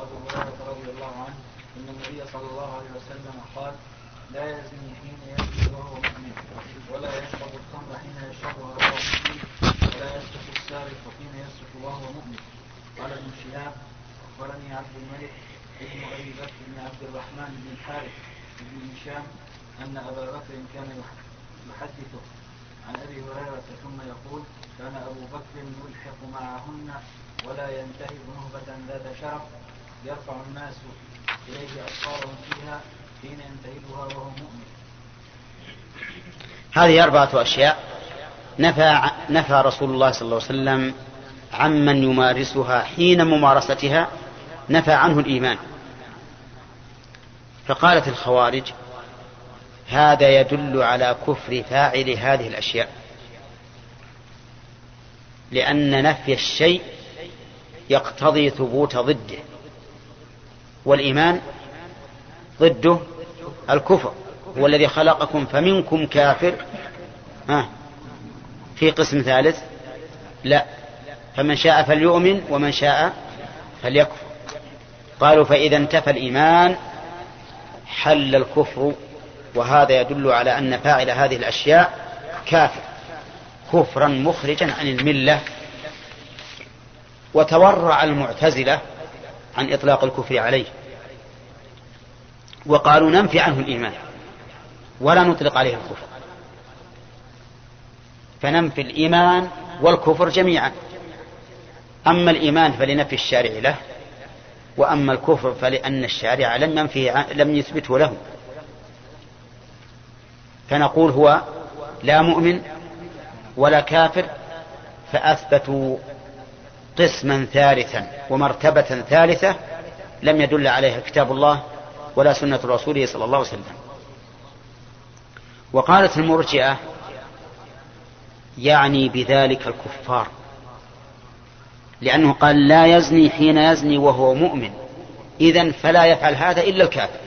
أبو هريرة رضي الله عنه أن النبي صلى الله عليه وسلم قال: لا يزني حين يزني وهو مؤمن، ولا يشرب الخمر حين يشربها وهو مؤمن، ولا يسرق السارق حين يسرق وهو مؤمن. قال ابن شهاب: أخبرني عبد الملك ابن أبي بكر بن عبد الرحمن بن الحارث بن هشام أن أبا بكر كان يحدثه عن أبي هريرة ثم يقول: كان أبو بكر يلحق معهن ولا ينتهب نهبة ذات شرف يرفع الناس إليه أبصارهم فيها حين ينتهبها وهو مؤمن. هذه 4 أشياء نفى رسول الله صلى الله عليه وسلم عمن يمارسها حين ممارستها، نفى عنه الإيمان. فقالت الخوارج: هذا يدل على كفر فاعل هذه الأشياء، لأن نفي الشيء يقتضي ثبوت ضده، والإيمان ضده الكفر. هو الذي خلقكم فمنكم كافر، في قسم ثالث لا، فمن شاء فليؤمن ومن شاء فليكفر. قالوا فإذا انتفى الإيمان حل الكفر، وهذا يدل على أن فاعل هذه الأشياء كافر كفرا مخرجا عن الملة. وتورع المعتزلة عن إطلاق الكفر عليه، وقالوا ننفي عنه الإيمان ولا نطلق عليه الكفر، فننفي الإيمان والكفر جميعا. أما الإيمان فلنفي الشارع له، وأما الكفر فلأن الشارع لم يثبته له. فنقول هو لا مؤمن ولا كافر، فأثبتوا قسما ثالثا ومرتبة ثالثة لم يدل عليها كتاب الله ولا سنة رسوله صلى الله عليه وسلم. وقالت المرجئة يعني بذلك الكفار، لأنه قال لا يزني حين يزني وهو مؤمن، إذن فلا يفعل هذا إلا الكافر،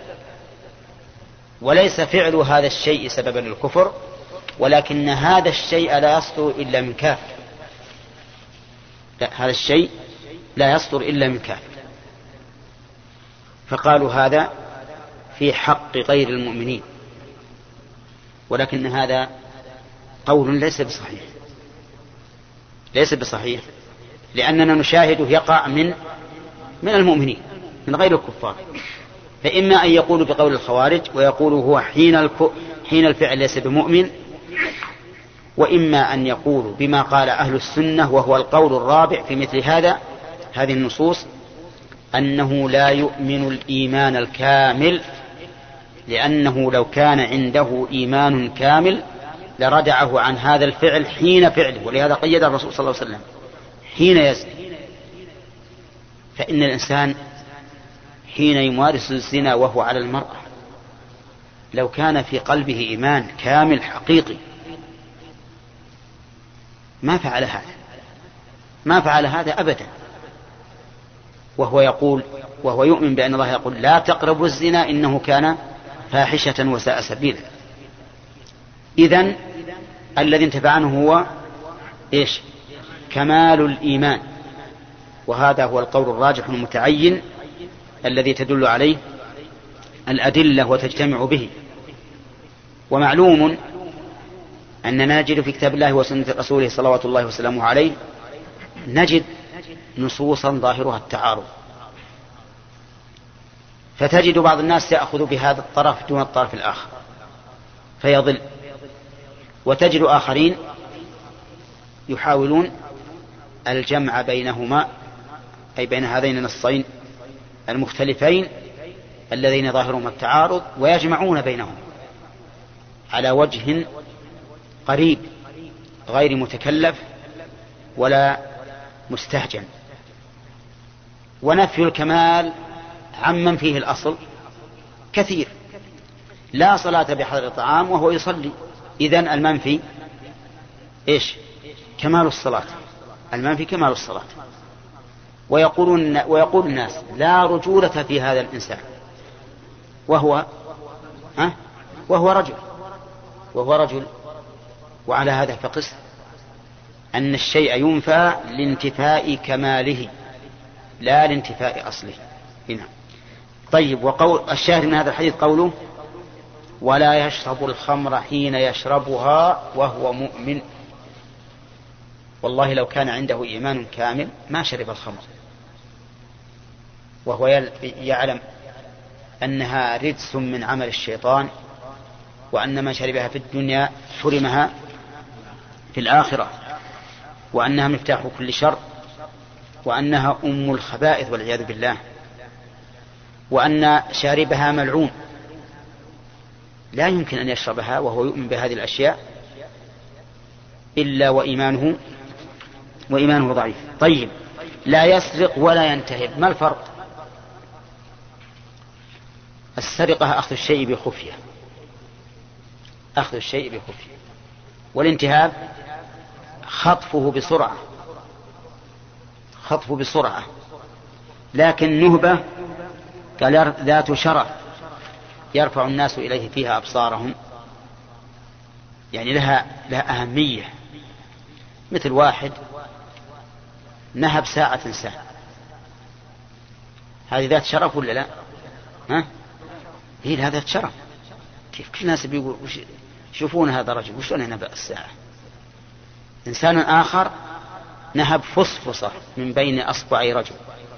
وليس فعل هذا الشيء سببا للكفر، ولكن هذا الشيء لا يصدر إلا من كافر. لا، هذا الشيء لا يصدر إلا من كافر. فقالوا هذا في حق غير المؤمنين، ولكن هذا قول ليس بصحيح، لأننا نشاهده يقع من المؤمنين من غير الكفار. فإما أن يقولوا بقول الخوارج ويقولوا هو حين الفعل ليس بمؤمن، وإما أن يقولوا بما قال أهل السنة وهو القول الرابع في مثل هذه النصوص، أنه لا يؤمن الإيمان الكامل، لأنه لو كان عنده إيمان كامل لردعه عن هذا الفعل حين فعله، ولهذا قيد الرسول صلى الله عليه وسلم حين يزني. فإن الإنسان حين يمارس الزنا وهو على المرأة لو كان في قلبه إيمان كامل حقيقي ما فعل هذا أبدا. وهو يؤمن بأن الله يقول لا تقربوا الزنا إنه كان فاحشة وساء سبيلا. إذن الذي انتفع عنه هو إيش؟ كمال الإيمان، وهذا هو القول الراجح المتعين الذي تدل عليه الأدلة وتجتمع به. ومعلوم أننا نجد في كتاب الله وسنة رسوله صلوات الله وسلامه عليه نجد نصوصا ظاهرها التعارض، فتجد بعض الناس يأخذ بهذا الطرف دون الطرف الآخر فيضل، وتجد آخرين يحاولون الجمع بينهما، أي بين هذين النصين المختلفين الذين ظاهرهما التعارض، ويجمعون بينهم على وجه قريب غير متكلف ولا مستهجن. ونفي الكمال عمن فيه الأصل كثير، لا صلاة بحضر الطعام وهو يصلي، إذن المنفي إيش؟ كمال الصلاة، المنفي كمال الصلاة. ويقول الناس لا رجولة في هذا الإنسان وهو رجل. وعلى هذا فقس أن الشيء ينفى لانتفاء كماله لا لانتفاء أصله. هنا. طيب، وقول الشاهد من هذا الحديث قوله ولا يشرب الخمر حين يشربها وهو مؤمن. والله لو كان عنده إيمان كامل ما شرب الخمر وهو يعلم أنها رجس من عمل الشيطان، وأن من شربها في الدنيا حرمها في الآخرة، وأنها مفتاح كل شر، وأنها أم الخبائث والعياذ بالله، وأن شاربها ملعون. لا يمكن أن يشربها وهو يؤمن بهذه الأشياء إلا وإيمانه ضعيف. طيب، لا يسرق ولا ينتهب، ما الفرق؟ السرقة أخذ الشيء بخفية، والانتهاب خطفه بسرعة. لكن نهبة قال ذات شرف يرفع الناس إليه فيها أبصارهم، يعني لها أهمية. مثل واحد نهب ساعة، هذه ذات شرف ولا لا؟ هي ذات شرف. كيف كل الناس بيقول شوفون هذا الرجل وشلون ينهب الساعة. إنسان آخر نهب فصفصة من بين أصبعي رجل،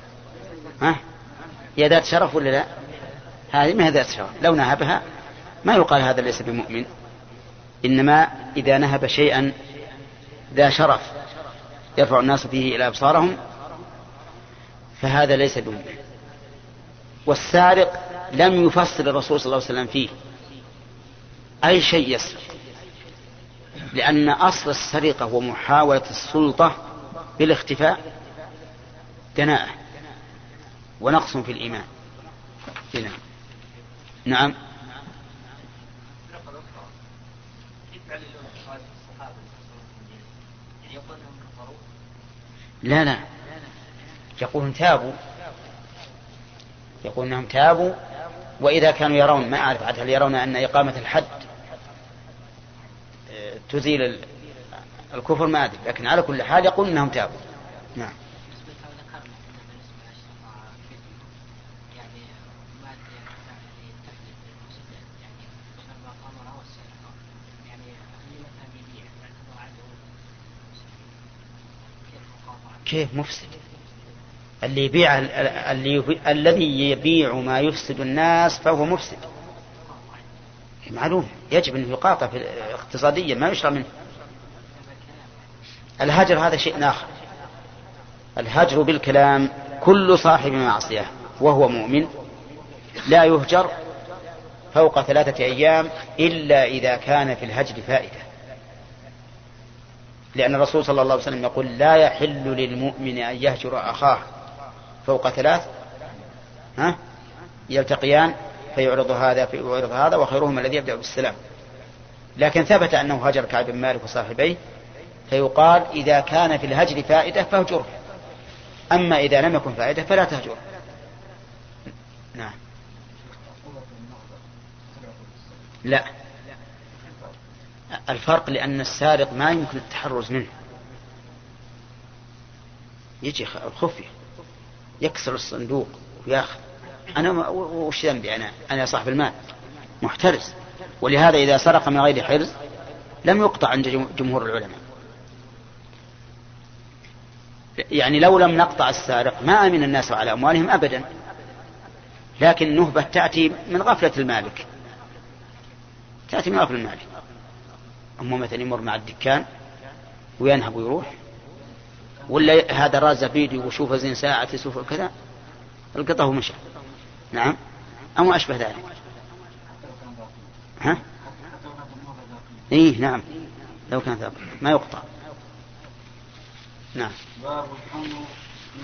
هي ذات شرف ولا لا؟ هذه ما هي ذات شرف. لو نهبها ما يقال هذا ليس بمؤمن، إنما إذا نهب شيئا ذا شرف يرفع الناس فيه إلى أبصارهم فهذا ليس بمؤمن. والسارق لم يفصل الرسول صلى الله عليه وسلم فيه أي شيء يسرق، لأن أصل السرقة ومحاولة السلطة بالاختفاء دناءة ونقص في الإيمان. نعم. لا، يقول أنهم تابوا، وإذا كانوا يرون، ما أعرف هل يرون أن إقامة الحد تزيل الكفر، ما أدري، لكن على كل حال يقول أنهم تابوا. نعم. كيف مفسد؟ الذي يبيع ما يفسد الناس فهو مفسد، معلوم، يجب أن يقاطع اقتصاديا، ما يشرى منه. الهجر هذا شيء آخر. الهجر بالكلام، كل صاحب معصية وهو مؤمن لا يهجر فوق 3 أيام إلا إذا كان في الهجر فائدة، لأن الرسول صلى الله عليه وسلم يقول لا يحل للمؤمن أن يهجر أخاه فوق 3 يلتقيان فيعرض هذا وخيرهم الذي يبدأ بالسلام. لكن ثبت أنه هجر كعب بن مالك وصاحبيه، فيقال إذا كان في الهجر فائدة فاهجره، أما إذا لم يكن فائدة فلا تهجره. نعم. لا، الفرق لأن السارق ما يمكن التحرز منه، يجي الخفية يكسر الصندوق وياخذ. أنا وش ذنبي؟ أنا صاحب المال محترز، ولهذا إذا سرق من غير حرز لم يقطع عند جمهور العلماء. يعني لو لم نقطع السارق ما أمن الناس على أموالهم أبدا، لكن النهبة تأتي من غفلة المالك، أما مثلا يمر مع الدكان وينهب ويروح، ولا هذا راز فيديو وشوف زين ساعة يسوف كذا القطه ومشى. نعم، أو أشبه ذلك. نعم، لو كان ذاك ما يقطع. نعم. باب الخمر من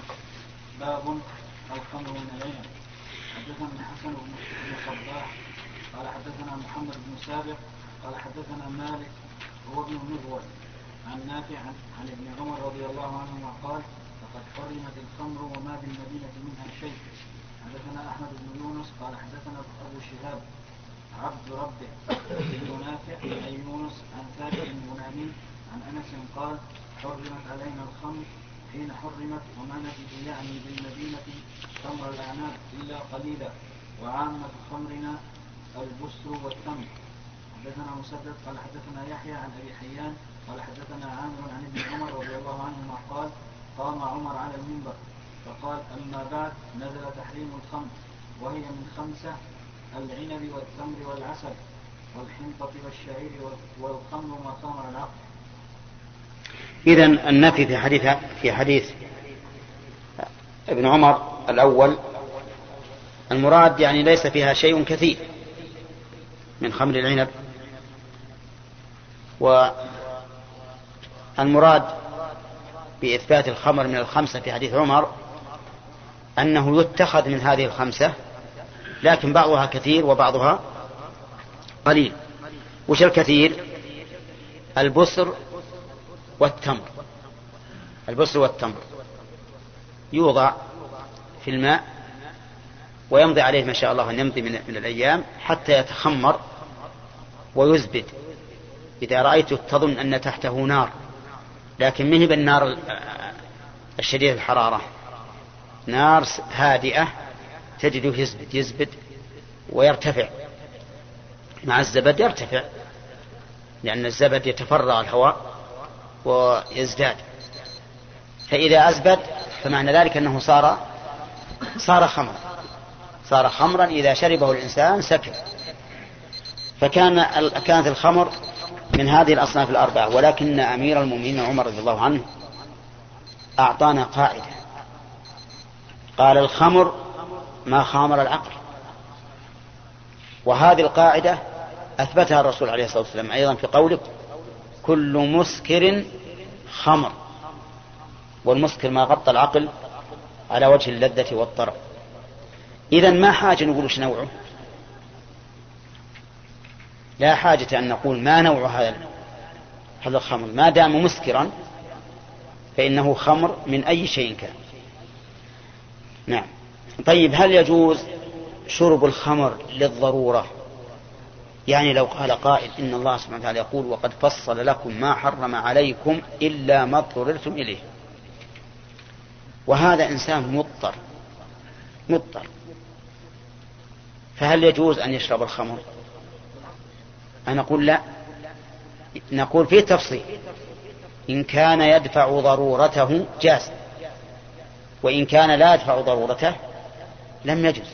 العنب. حدثنا الحسن بن صباح قال حدثنا محمد بن سابق قال حدثنا مالك هو ابن مغول عن نافع عن ابن عمر رضي الله عنهما قال لقد حرمت الخمر وما بالمدينة منها شيء. حدثنا أحمد بن يونس قال حدثنا أبو شهاب عبد ربه بن نافع أي يونس عن ثابت بن بناني عن أنس قال حرمت علينا الخمر حين حرمت وما نجد يعني بالمدينة تمر الأعناب إلا قليلا وعامة خمرنا البسر والتمر. حدثنا مسدد قال حدثنا يحيى عن أبي حيان قال حدثنا عامر عن ابن عمر رضي الله عنهما قال قام عمر على المنبر فقال أما بعد نزل تحريم الخمر وهي من 5 العنب والتمر والعسل والحنطة والشعير والخمر ما خمر العقل. إذن النفي في حديث ابن عمر الأول المراد يعني ليس فيها شيء كثير من خمر العنب، والمراد بإثبات الخمر من 5 في حديث عمر أنه يتخذ من هذه 5 لكن بعضها كثير وبعضها قليل. وش الكثير؟ البسر والتمر. البسر والتمر يوضع في الماء ويمضي عليه ما شاء الله أن يمضي من الأيام حتى يتخمر ويزبد. إذا رأيته تظن أن تحته نار، لكن مهب النار الشديد الحرارة، نار هادئة تجده يزبد ويرتفع مع الزبد، يرتفع لأن الزبد يتفرع الهواء ويزداد. فإذا أزبد فمعنى ذلك أنه صار خمرا إذا شربه الإنسان سكر. كانت الخمر من هذه الأصناف 4، ولكن أمير المؤمنين عمر رضي الله عنه أعطانا قاعدة قال الخمر ما خامر العقل، وهذه القاعدة أثبتها الرسول عليه الصلاة والسلام أيضا في قوله كل مسكر خمر، والمسكر ما غطى العقل على وجه اللذة والطرب. إذن ما حاجة نقول وش نوعه، لا حاجة أن نقول ما نوع هذا الخمر، ما دام مسكرا فإنه خمر من أي شيء كان. نعم. طيب هل يجوز شرب الخمر للضرورة؟ يعني لو قال قائل إن الله سبحانه وتعالى يقول وقد فصل لكم ما حرم عليكم إلا ما اضطررتم إليه، وهذا إنسان مضطر، فهل يجوز أن يشرب الخمر؟ أنا أقول لا، نقول فيه تفصيل، إن كان يدفع ضرورته جاز، وإن كان لا يدفع ضرورته لم يجوز.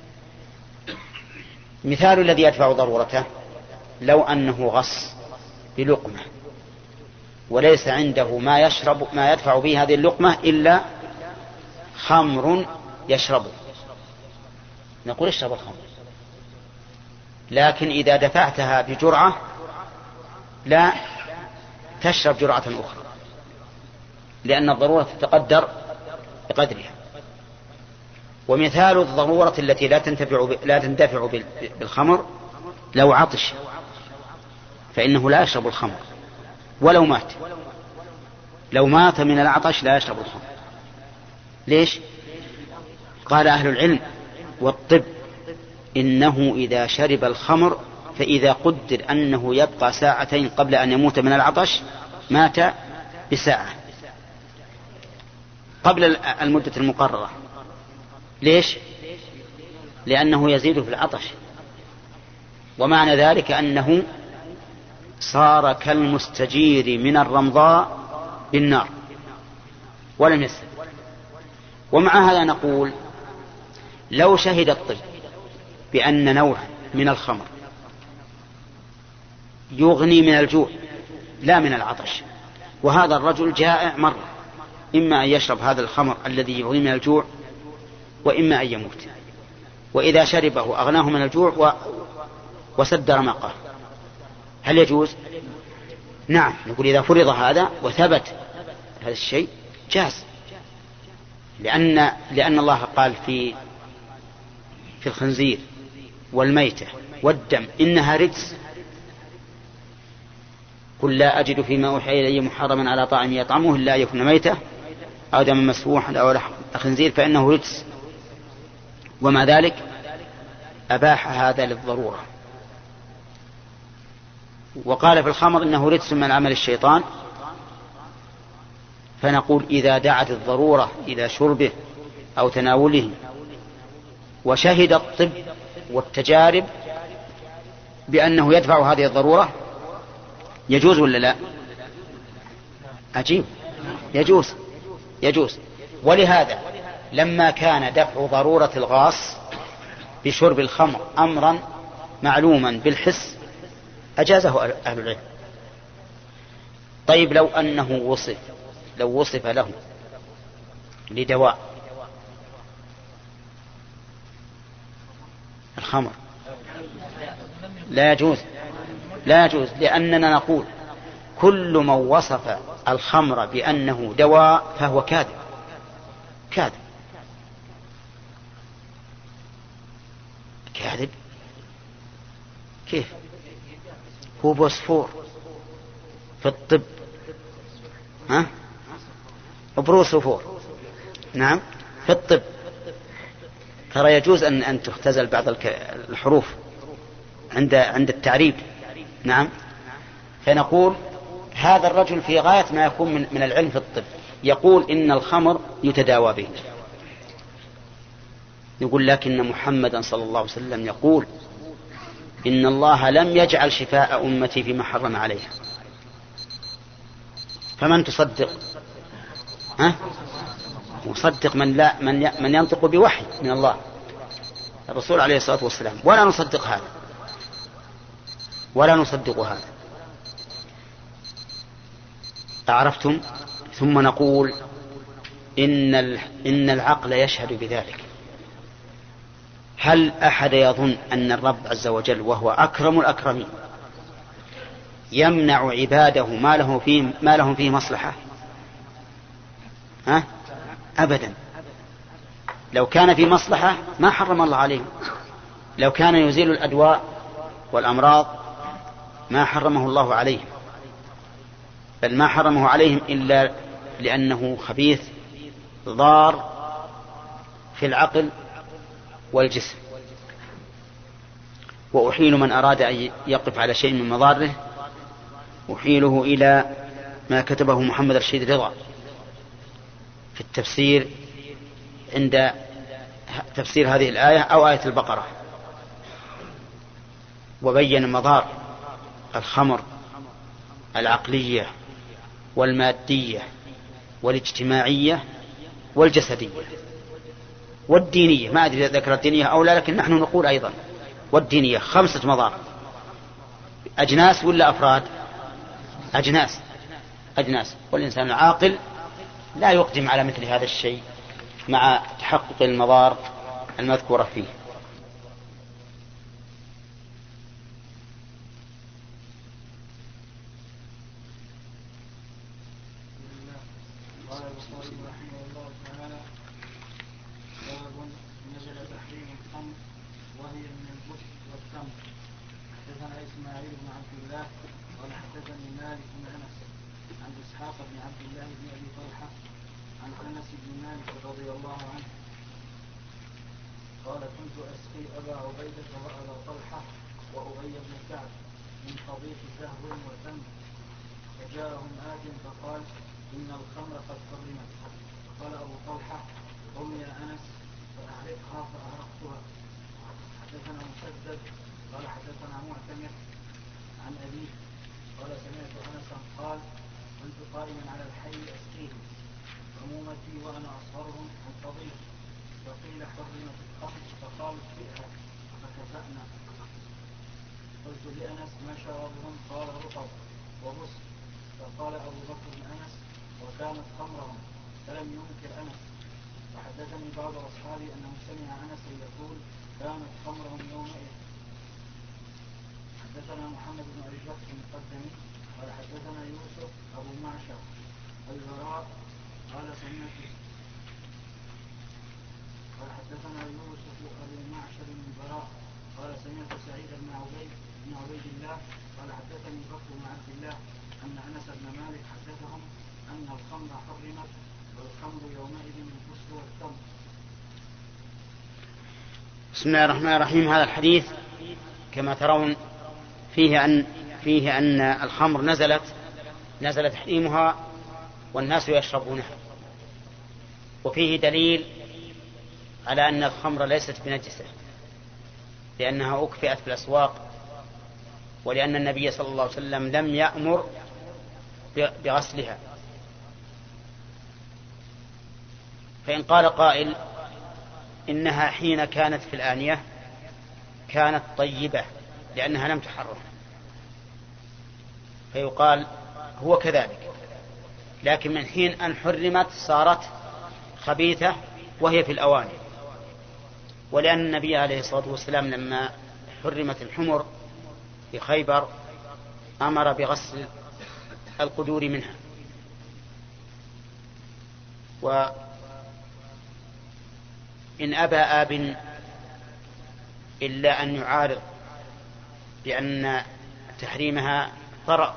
مثال الذي يدفع ضرورته لو أنه غص بلقمة وليس عنده ما يدفع به هذه اللقمة إلا خمر يشربه، نقول اشرب الخمر. لكن إذا دفعتها بجرعة لا تشرب جرعة أخرى، لأن الضرورة تتقدر بقدرها. ومثال الضرورة التي لا تنتفع بالخمر لو عطش فإنه لا يشرب الخمر ولو مات، لو مات من العطش لا يشرب الخمر. ليش؟ قال أهل العلم والطب إنه إذا شرب الخمر فإذا قدر أنه يبقى 2 ساعة قبل أن يموت من العطش مات بساعة قبل المدة المقررة. ليش؟ لأنه يزيد في العطش، ومعنى ذلك أنه صار كالمستجير من الرمضاء بالنار ولم يسلم. ومع هذا نقول لو شهد الطب بأن نوع من الخمر يغني من الجوع لا من العطش، وهذا الرجل جائع مرة، إما أن يشرب هذا الخمر الذي يغني من الجوع وإما أن يموت، وإذا شربه أغناه من الجوع وسد رمقه، هل يجوز؟ نعم، نقول إذا فرض هذا وثبت هذا الشيء جاز، لأن الله قال في الخنزير والميتة والدم إنها رجس، قل لا أجد فيما أوحي إلي محرما على طاعم يطعمه إلا أن يكون ميتة أو دم مسفوحا أو لحم خنزير فإنه رجس، ومع ذلك أباح هذا للضرورة. وقال في الخمر إنه رجس من عمل الشيطان فنقول إذا دعت الضرورة إلى شربه أو تناوله وشهد الطب والتجارب بأنه يدفع هذه الضرورة يجوز ولا لا؟ عجيب، يجوز. ولهذا لما كان دفع ضرورة الغاص بشرب الخمر أمرا معلوما بالحس أجازه أهل العلم. طيب لو أنه وصف له لدواء الخمر لا يجوز، لأننا نقول كل من وصف الخمر بأنه دواء فهو كاذب. كيف؟ هو بوسفور في الطب، بروسفور، نعم، في الطب. ترى يجوز أن تختزل بعض الحروف عند التعريب، نعم. فنقول هذا الرجل في غاية ما يكون من العلم في الطب يقول إن الخمر يتداوى به. يقول لكن محمدا صلى الله عليه وسلم يقول إن الله لم يجعل شفاء أمتي فيما حرم عليها. فمن تصدق؟ وصدق من ينطق بوحي من الله، الرسول عليه الصلاة والسلام، ولا نصدق هذا. أعرفتم؟ ثم نقول إن العقل يشهد بذلك. هل أحد يظن أن الرب عز وجل وهو أكرم الأكرمين يمنع عباده ما لهم فيه مصلحة؟ أبدا. لو كان في مصلحة ما حرم الله عليهم. لو كان يزيل الأدواء والأمراض ما حرمه الله عليهم، بل ما حرمه عليهم إلا لأنه خبيث ضار في العقل والجسم. وأحيل من أراد أن يقف على شيء من مضاره أحيله إلى ما كتبه محمد رشيد رضا في التفسير عند تفسير هذه الآية أو آية البقرة، وبين مضار الخمر العقلية والمادية والاجتماعية والجسدية والدينية. ما أدري إذا ذكر الدينية أو لا، لكن نحن نقول أيضا والدينية. 5 مضار. أجناس ولا أفراد؟ أجناس. والإنسان العاقل لا يقدم على مثل هذا الشيء مع تحقق المضار المذكورة فيه. قال البخاري رحمه الله تعالى: باب نزل تحريم الخمر وهي من البشر والتمر. حدثنا اسماعيل بن عبد الله قال حدثني مالك بن انس عن اسحاق بن عبد الله بن ابي طلحه عن انس بن مالك رضي الله عنه قال: كنت اسقي ابا عبيده وابا طلحه وابي بن كعب من خضيق زهو وتمر، فجاءهم آت فقال: إن الخمر قد حرمت. فقال أبو طلحة: قم يا أنس فأحرقها، فأحرقتها. حدثنا مسدد قال حدثنا معتمر عن أبيه قال: سمعت أنسا قال: كنت قائما على الحي أسقيهم عمومتي وأنا أصغرهم عن فضيل، فقيل: حرمت الخمر، فقال: بئها، فكفأنا. قلت لأنس: ما شرابهم؟ قال: رطب وبسر. فقال أبو بكر بن أنس: وكانت خمرهم، فلم ينكر أنس. وحدثني بعض أصحابي أنه سمع أنس يقول: كانت خمرهم يومئذ. حدثنا محمد بن أبي بكر المقدمي قال حدثنا يوسف أبو معشر البراء قال حدثنا يوسف أبو معشر البراء قال: سمعت سعيد بن عبيد الله قال حدثني بكر بن عبد الله أن أنس بن مالك حدثهم أن الخمر حرمت، والخمر يومئذ البسر والتمر. بسم الله الرحمن الرحيم. هذا الحديث كما ترون فيه أن الخمر نزل تحريمها والناس يشربونها. وفيه دليل على أن الخمر ليست بنجسة، لأنها أكفئت في الأسواق، ولأن النبي صلى الله عليه وسلم لم يأمر بغسلها. فإن قال قائل إنها حين كانت في الآنية كانت طيبة لأنها لم تحرم، فيقال هو كذلك، لكن من حين أن حرمت صارت خبيثة وهي في الأواني. ولأن النبي عليه الصلاة والسلام لما حرمت الحمر في خيبر أمر بغسل القدور منها. وإن أبى آب إلا أن يعارض بأن تحريمها طرأ،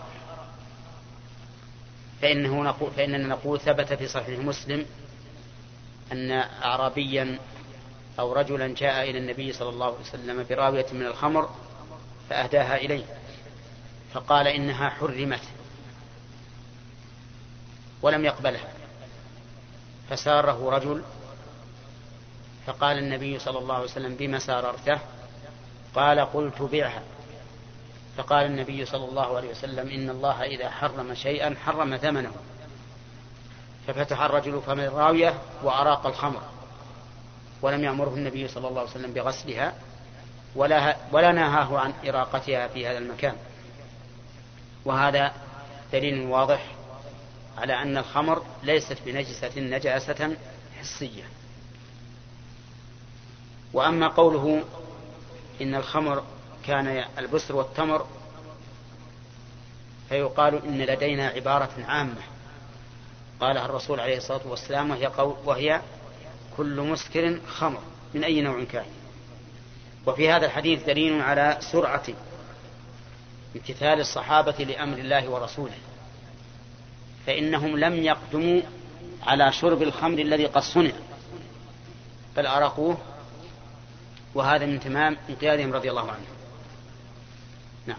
فإننا نقول ثبت في صحيح مسلم أن أعرابيا أو رجلا جاء إلى النبي صلى الله عليه وسلم براوية من الخمر فأهداها إليه، فقال إنها حرمت ولم يقبلها، فساره رجل، فقال النبي صلى الله عليه وسلم بما ساررته؟ قال قلت بعها. فقال النبي صلى الله عليه وسلم إن الله إذا حرم شيئا حرم ثمنه. ففتح الرجل فم الراوية وأراق الخمر، ولم يأمره النبي صلى الله عليه وسلم بغسلها ولا نهاه عن إراقتها في هذا المكان. وهذا دليل واضح على أن الخمر ليست بنجسة نجاسة حسية. وأما قوله إن الخمر كان البسر والتمر، فيقال إن لدينا عبارة عامة قالها الرسول عليه الصلاة والسلام، وهي كل مسكر خمر من أي نوع كان. وفي هذا الحديث دليل على سرعة امتثال الصحابة لأمر الله ورسوله، فإنهم لم يقدموا على شرب الخمر الذي قد صنع بل أرقوه، وهذا من تمام انقيادهم رضي الله عنه. نعم.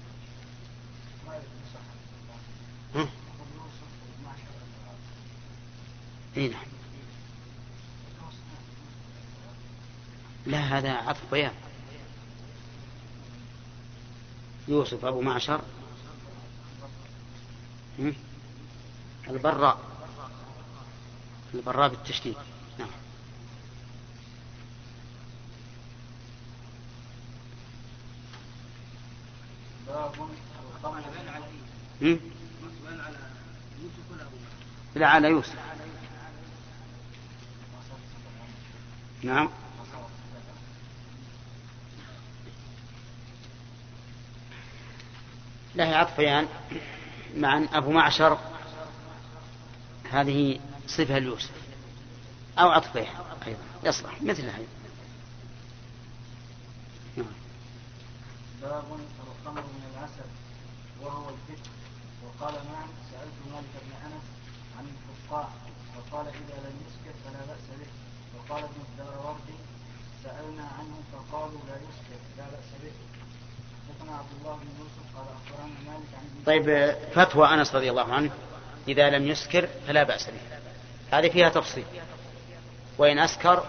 نعم. لا، هذا عطف بيان. يوسف أبو معشر البراء بالتشديد. نعم. لا، على يوسف. نعم. له عطفيان مع أبو معشر، هذه صفة ليوسف، أو عطفيه أيضا يصلح مثلها. باب الخمر من العسل وهو الفتح. وقال معا سألت مالك بن أنس عن الفقاع فقال إذا لم يسكر فلا بأس به. وقال ابن الدراوردي سألنا عنه فقالوا لا يسكر لا بأس به. حدثنا عبد الله بن يوسف قال أخبرنا مالك عن طيب، فتوى أنس رضي الله عنه إذا لم يسكر فلا بأس به، هذه فيها تفصيل. وإن أسكر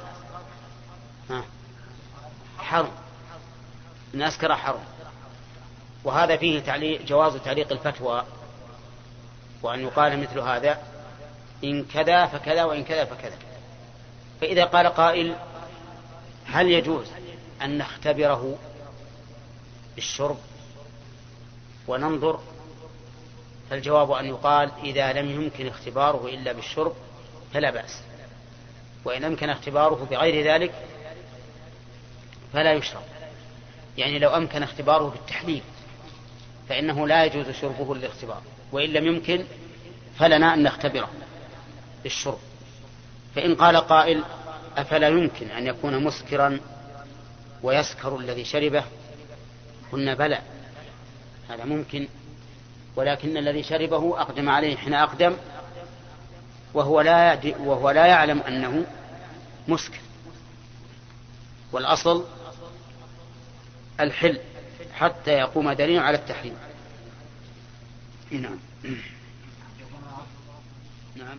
حرم، إن أسكر حرم. وهذا فيه جواز تعليق الفتوى، وأن يقال مثل هذا إن كذا فكذا وإن كذا فكذا. فإذا قال قائل هل يجوز أن نختبره بالشرب وننظر؟ فالجواب أن يقال إذا لم يمكن اختباره إلا بالشرب فلا بأس، وإن أمكن اختباره بغير ذلك فلا يشرب. يعني لو أمكن اختباره بالتحليل فإنه لا يجوز شربه للاختبار، وإن لم يمكن فلنا أن نختبره بالشرب. فإن قال قائل أفلا يمكن أن يكون مسكرا ويسكر الذي شربه؟ قلنا بلى، هذا ممكن، ولكن الذي شربه أقدم عليه حين أقدم وهو لا يعلم أنه مسكر. والأصل الحل حتى يقوم دليل على التحريم. نعم. نعم.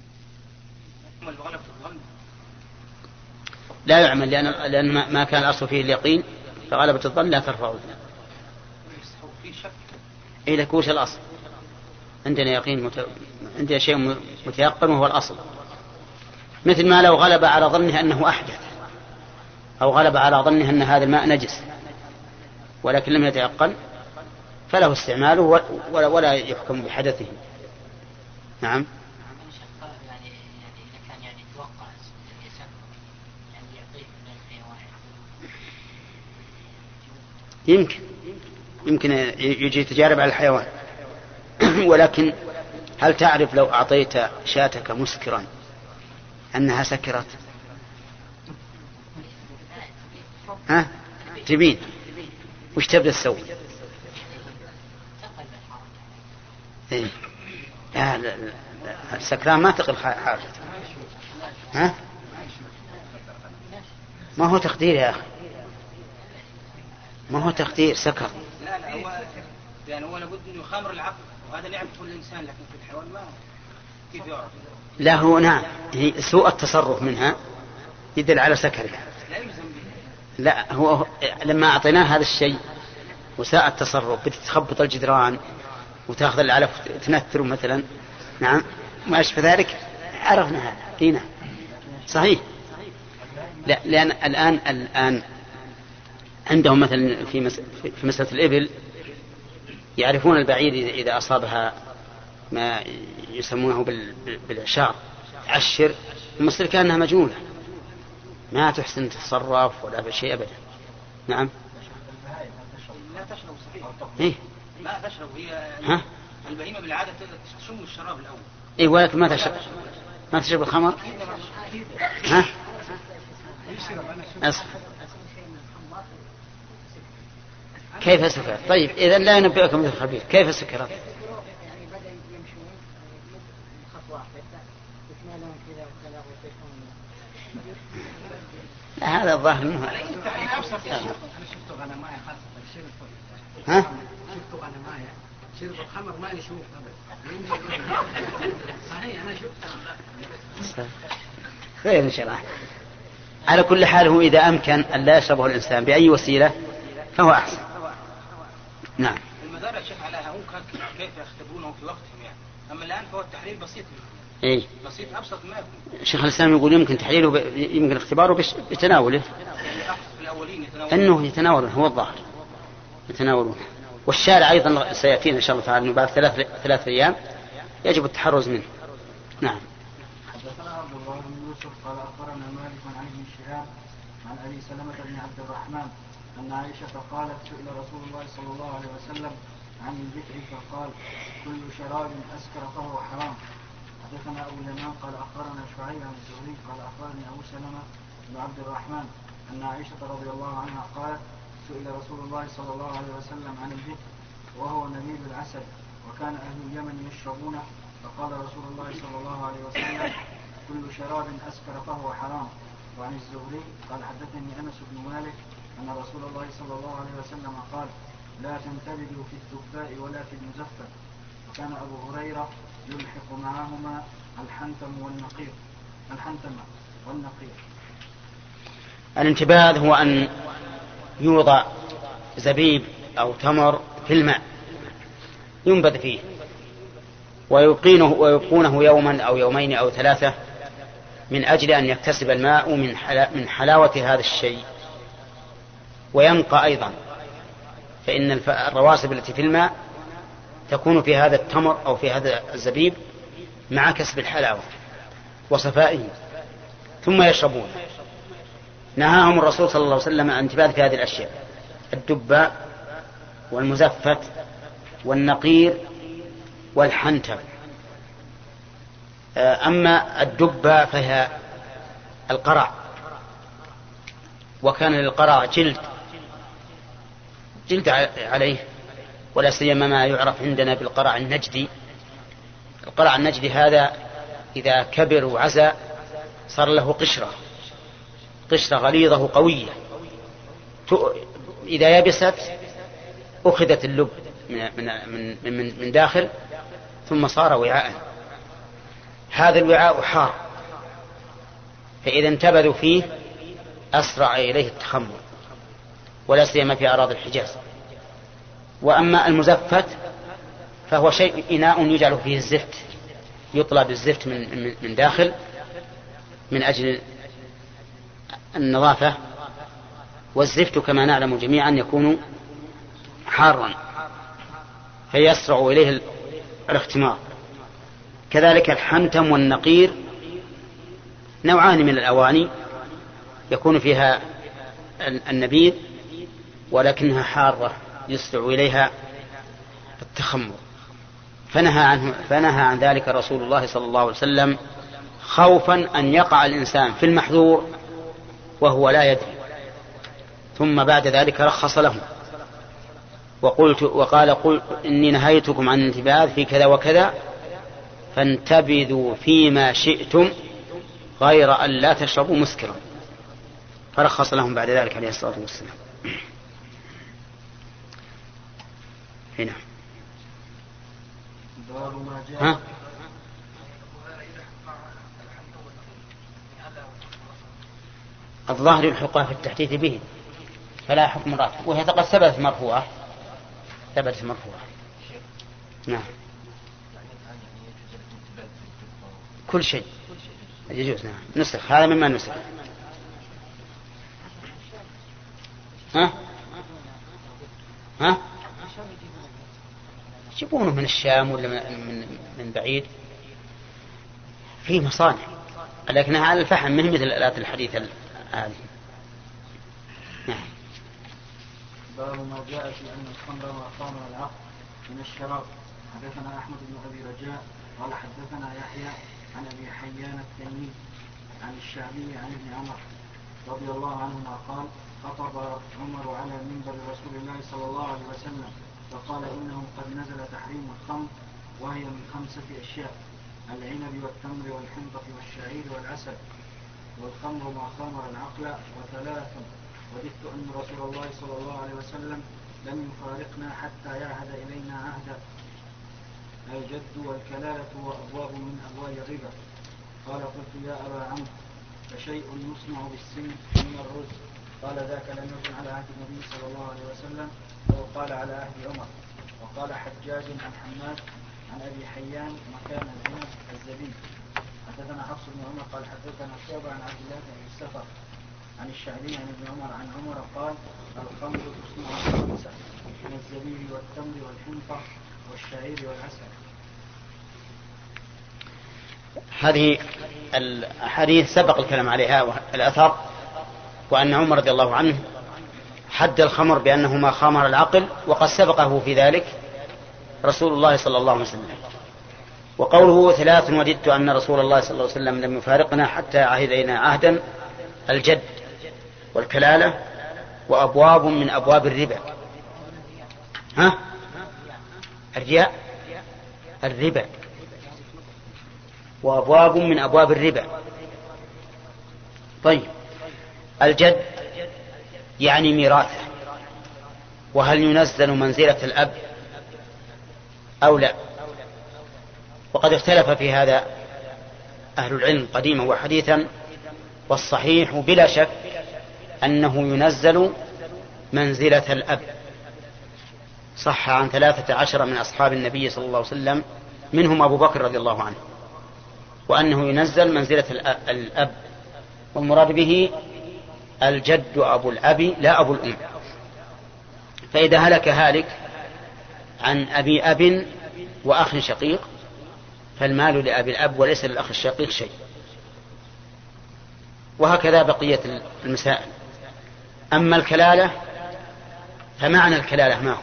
لا يعمل لأن ما كان الأصل فيه اليقين، فغلبة الظن لا ترفع الظن. إيه لك وش الأصل؟ عندنا يقين عندنا شيء متيقن وهو الأصل. مثل ما لو غلب على ظنه أنه أحدث، أو غلب على ظنه أن هذا الماء نجس ولكن لم يتيقن، فله استعماله ولا يحكم بحدثه. نعم. يمكن يجي تجارب على الحيوان. ولكن هل تعرف لو أعطيت شاتك مسكرا أنها سكرت؟ ها؟ تبين وش تبدأ تسوي؟ إيه؟ لا السكران ما تقل حاجته. ها؟ ما هو تقدير يا أخي، ما هو تقدير سكر. لا هو يعني هو لابد انه يخامر العقل، وهذا اللي يعرف كل انسان، لكن في الحيوان ما كيف يعرف؟ لا هو نعم، هي سوء التصرف منها يدل على سكرها. لا يلزم به. لا هو لما أعطيناه هذا الشيء وساء التصرف، بتخبط الجدران وتأخذ العلف تنثر مثلا، نعم ما أشبه ذلك، عرفنا هذا دينا صحيح. لا لأن الآن عندهم مثلا في مسألة الإبل يعرفون البعير إذا أصابها ما يسمونه بالعشار عشر، المصير كأنها مجنونة ما تحسن تتصرف ولا بشيء أبدا. نعم. لا تشرب صحيح. إيه؟ لا تشرب هي. ها؟ البهيمة بالعادة تشم الشراب الأول. إيه ولكن ما تشرب الخمر. ها؟ أصف. كيف سكرت؟ طيب إذا لا ينبئكم مثل الخبير، كيف سكرت؟ يعني بدأ يمشون خطوة واحدة يتنالون كذا وكذا ويطيحون. هذا الظاهر منه. أنا شفت غنماية خاصة شرب. ها؟ شفت غنماية شرب الخمر ما يشوف أبدا. صحيح أنا شفت. خير إن شاء الله. على كل حال هو إذا أمكن أن لا يشربه الإنسان بأي وسيلة فهو أحسن. نعم. المزارع شيخ عليها هم كيف يختبرونه في وقتهم يعني، أما الآن فهو التحليل بسيط. إيه؟ بسيط أبسط ما يكون. شيخ الإسلام يقول يمكن تحليله يمكن اختباره بتناوله. في الأولين أنه يتناوله هو الظاهر يتناولونه. والشارع أيضا سيأتينا إن شاء الله تعالى بعد 3 أيام يجب التحرز منه. نعم. حدثنا عبد الله بن يوسف قال أخبرنا مالك عن ابن شهاب عن أبي سلمة بن عبد الرحمن أن عائشة قالت سئل رسول الله صلى الله عليه وسلم عن البكر فقال كل شراب أسكر فهو حرام. حدثنا أبو اليمان قال أخبرنا شعيب عن الزهري قال أخبرني أبو سلمة بن عبد الرحمن أن عائشة رضي الله عنها قالت سئل رسول الله صلى الله عليه وسلم عن البكر وهو نبيذ العسل وكان أهل اليمن يشربونه، فقال رسول الله صلى الله عليه وسلم كل شراب أسكر فهو حرام. وعن الزهري قال حدثني أنس بن مالك أن رسول الله صلى الله عليه وسلم قال لا تنتبذوا في الدباء ولا في المزفت. وكان أبو هريرة يلحق معهما الحنتم والنقير. الانتباذ هو أن يوضع زبيب أو تمر في الماء ينبذ فيه ويبقونه يوما أو يومين أو 3 من أجل أن يكتسب الماء من حلاوة هذا الشيء وينقى أيضا، فإن الرواسب التي في الماء تكون في هذا التمر أو في هذا الزبيب مع كسب الحلاوة وصفائه ثم يشربون. نهاهم الرسول صلى الله عليه وسلم عن انتباه في هذه الأشياء: الدباء والمزفت والنقير والحنتم. أما الدباء فهي القرع، وكان للقرع جلد عليه، ولا سيما ما يعرف عندنا بالقرع النجدي. القرع النجدي هذا إذا كبر وعزى صار له قشرة غليظة قوية، إذا يبست أخذت اللب من داخل ثم صار وعاء. هذا الوعاء حار، فإذا انتبذوا فيه أسرع إليه التخمر، ولا سيما في أراضي الحجاز. وأما المزفت فهو شيء إناء يجعل فيه الزفت، يطلى بالزفت من داخل من أجل النظافة، والزفت كما نعلم جميعا يكون حارا فيسرع إليه الاختمار. كذلك الحنتم والنقير نوعان من الأواني يكون فيها النبيذ ولكنها حارة يسرع إليها التخمر، فنهى عن ذلك رسول الله صلى الله عليه وسلم خوفا أن يقع الإنسان في المحظور وهو لا يدري، ثم بعد ذلك رخص له وقال قل إني نهيتكم عن الانتباذ في كذا وكذا فانتبذوا فيما شئتم غير أن لا تشربوا مسكرا، فرخص لهم بعد ذلك عليه الصلاة والسلام. هنا ها؟ الظاهر الحقوق في التحديث به فلا حكم راتب، وهي قد ثبتت مرفوعة. نعم كل شيء يجوز. نعم نسخ، هذا مما نسخ. ها يجيبونه من الشام ولا من بعيد، في مصانع لكنها على الفحم من مثل الآلات الحديثة هذه. نعم. باب ما جاء في أن الخمر وخمر العقل من الشراب. حدثنا أحمد بن أبي رجاء قال حدثنا يحيى عن أبي حيان التيمي عن الشعبي عن ابن عمر رضي الله عنهما قال خطب عمر على منبر رسول الله صلى الله عليه وسلم فقال إنه قد نزل تحريم الخمر وهي من 5 أشياء: العنب والتمر والحنطة والشعير والعسل، والخمر ما خمر العقل، وثلاث وددت أن رسول الله صلى الله عليه وسلم لم يفارقنا حتى يعهد إلينا عهدا: الجد والكلالة وأبواب من أبواب الربا. قال قلت يا أبا عمرو فشيء يصنع بالسن من الرز؟ قال ذاك لم يكن على عهد النبي صلى الله عليه وسلم وقال على عهد عمر. وقال حجاج عن حماد عن أبي حيان مكان العنب الزبيب. حدثنا حفص بن عمر قال حدثنا شعبة عن عبد الله بن السفر عن الشعبي عن ابن عمر عن عمر قال الخمر تصنع بالخمسة من الزبيب والتمر والحنطة والشعير والعسل. هذه الحديث سبق الكلام عليها الأثر، وأن عمر رضي الله عنه حد الخمر بأنه ما خامر العقل، وقد سبقه في ذلك رسول الله صلى الله عليه وسلم. وقوله 3 وددت أن رسول الله صلى الله عليه وسلم لم يفارقنا حتى عهد إلينا عهدا: الجد والكلالة وأبواب من أبواب الربا. الربا وأبواب من أبواب الربا. طيب، الجد يعني ميراثه، وهل ينزل منزلة الأب أو لا؟ وقد اختلف في هذا أهل العلم قديما وحديثا، والصحيح بلا شك أنه ينزل منزلة الأب. صح عن 13 من أصحاب النبي صلى الله عليه وسلم منهم أبو بكر رضي الله عنه، وأنه ينزل منزلة الأب، والمراد به الجد أبو الأب لا أبو الأم. فإذا هلك هالك عن أبي أب وأخ شقيق فالمال لأبي الأب وليس للأخ الشقيق شيء. وهكذا بقية المسائل. أما الكلالة فمعنى الكلالة ما هو؟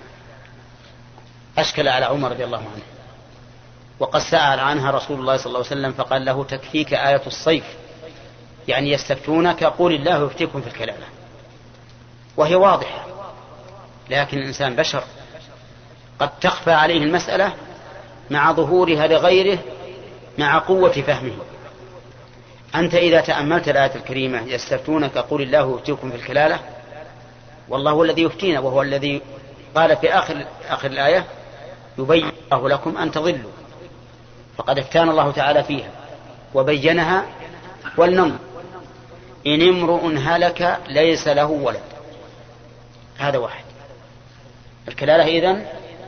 أشكل على عمر رضي الله عنه، وقد سأل عنها رسول الله صلى الله عليه وسلم فقال له: تكفيك آية الصيف، يعني يستفتونك قول الله يفتيكم في الكلالة. وهي واضحة، لكن الإنسان بشر قد تخفى عليه المسألة مع ظهورها لغيره مع قوة فهمه. أنت إذا تأملت الآية الكريمة يستفتونك قول الله يفتيكم في الكلالة، والله هو الذي يفتينا، وهو الذي قال في آخر الآية: يبين الله لكم أن تضلوا. فقد افتان الله تعالى فيها وبينها. ولننظر: إن امرؤ هلك ليس له ولد، هذا واحد. الكلالة إذن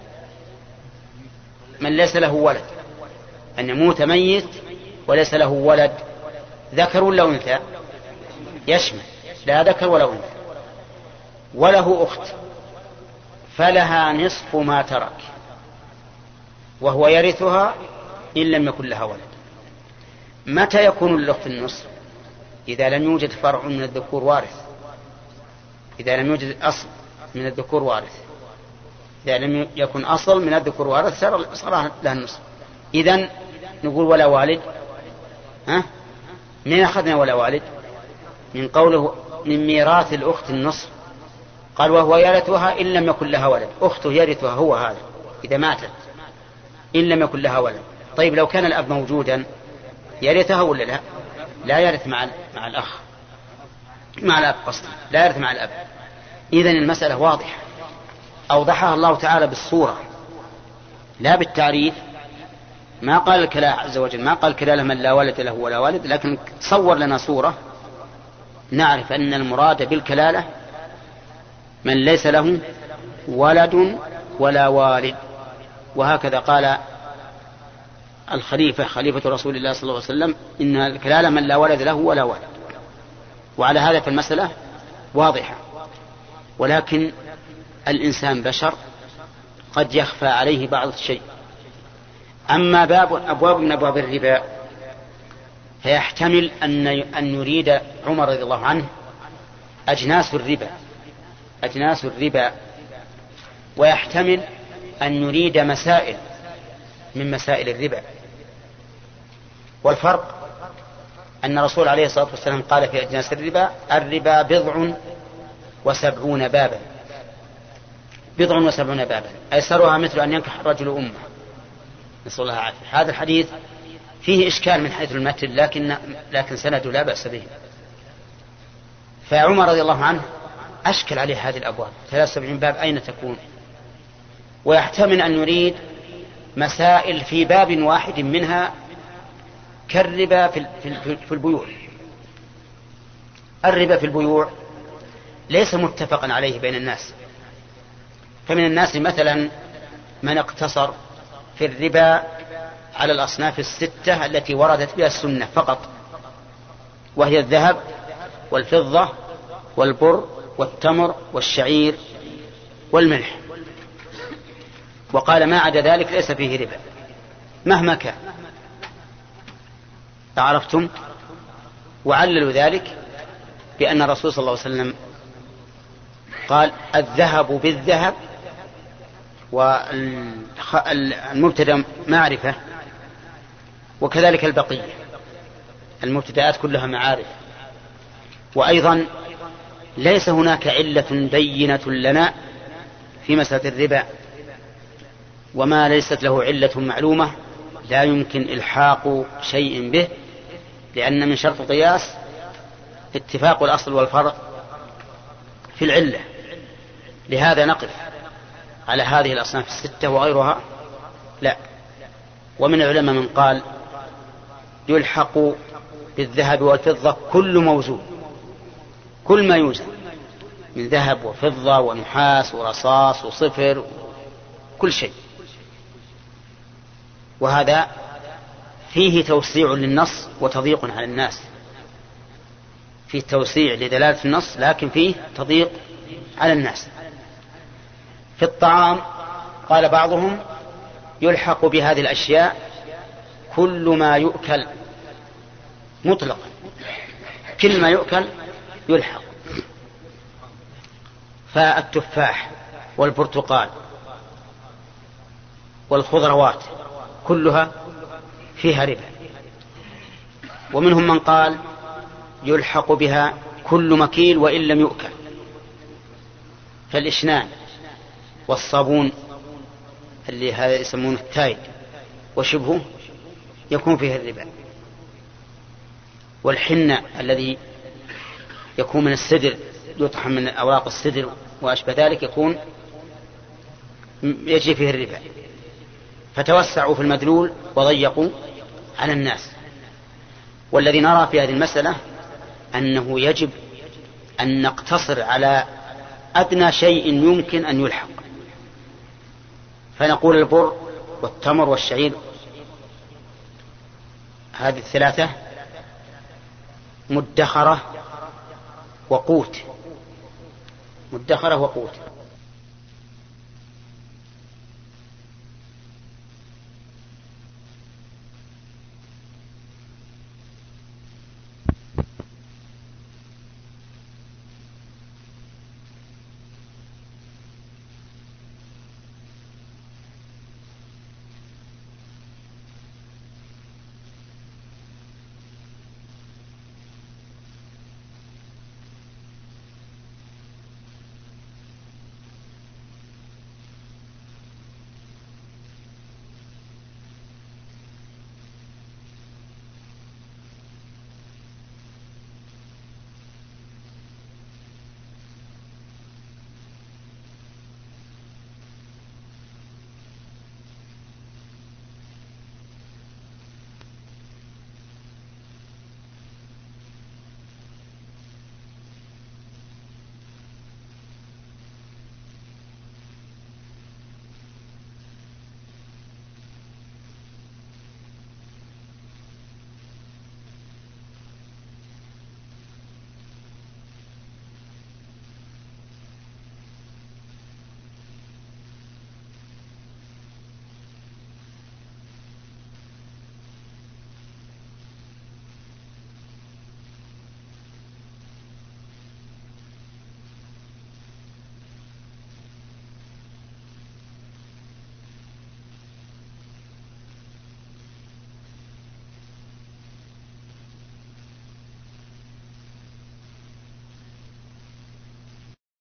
من ليس له ولد، أن يموت ميت وليس له ولد، ذكر ولا أنثى؟ يشمل لا ذكر ولا أنثى. وله أخت فلها نصف ما ترك وهو يرثها إن لم يكن لها ولد. متى يكون للأخت النصف؟ إذا لم يوجد فرع من الذكور وارث، إذا لم يوجد أصل من الذكور وارث. إذا لم يكن أصل من الذكور وارث صار لها النصف. إذن نقول ولا والد. من أخذنا ولا والد؟ من قوله من ميراث الأخت النصف، قال وهو يرثها إن لم يكن لها ولد. أخته يرثها هو هذا إذا ماتت إن لم يكن لها ولد. طيب لو كان الأب موجودا يرثها ولا لا؟ لا يرث مع الأخ، مع الأب قصدي، لا يرث مع الأب. إذن المسألة واضحة، أوضحها الله تعالى بالصورة لا بالتعريف. ما قال الكلام عز وجل، ما قال كلالة من لا ولد له ولا والد، لكن تصور لنا صورة نعرف أن المراد بالكلالة من ليس له ولد ولا والد. وهكذا قال خليفة رسول الله صلى الله عليه وسلم: إن الكلالة من لا ولد له ولا والد. وعلى هذا فالمسألة واضحة. ولكن الإنسان بشر قد يخفى عليه بعض الشيء. أما أبواب من أبواب الربا فيحتمل أن يريد عمر رضي الله عنه أجناس الربا، ويحتمل أن يريد مسائل من مسائل الربا. والفرق أن الرسول عليه الصلاة والسلام قال في أجناس الربا: الربا 70 بابا، 70 بابا، أيسرها مثل أن ينكح الرجل أمه، نسأل الله العافية. هذا الحديث فيه إشكال من حيث المتن، لكن سنده لا بأس به. فعمر رضي الله عنه أشكل عليه هذه الأبواب 73 باب أين تكون؟ ويحتمل أن يريد مسائل في باب واحد منها كالربا في البيوع. الربا في البيوع ليس متفقا عليه بين الناس، فمن الناس مثلا من اقتصر في الربا على الأصناف 6 التي وردت بها السنة فقط، وهي الذهب والفضة والبر والتمر والشعير والملح، وقال ما عدا ذلك ليس فيه ربا مهما كان. عرفتم؟ وعللوا ذلك بأن الرسول صلى الله عليه وسلم قال: الذهب بالذهب، والمبتدأ معرفة، وكذلك البقية، المبتدآت كلها معارف. وأيضا ليس هناك علة بينة لنا في مسألة الربا، وما ليست له علة معلومة لا يمكن إلحاق شيء به، لأن من شرط القياس اتفاق الأصل والفرع في العلة. لهذا نقف على هذه الأصناف 6 وغيرها لا. ومن العلماء من قال يلحق بالذهب والفضة كل موزون، كل ما يوزن من ذهب وفضة ونحاس ورصاص وصفر، كل شيء. وهذا فيه توسيع للنص وتضييق على الناس، فيه توسيع لدلالة النص لكن فيه تضييق على الناس. في الطعام قال بعضهم يلحق بهذه الأشياء كل ما يؤكل مطلقا، كل ما يؤكل يلحق. فالتفاح والبرتقال والخضروات كلها فيها ربا. ومنهم من قال يلحق بها كل مكيل وإن لم يؤكل، فالإشنان والصابون اللي هذا يسمونه التايد وشبهه يكون فيه الربا، والحنة الذي يكون من السدر يطحن من أوراق السدر وأشبه ذلك يجي فيه الربا. فتوسعوا في المدلول وضيقوا على الناس. والذي نرى في هذه المسألة أنه يجب أن نقتصر على أدنى شيء يمكن أن يلحق، فنقول البر والتمر والشعير، هذه الثلاثة مدخرة وقوت، مدخرة وقوت.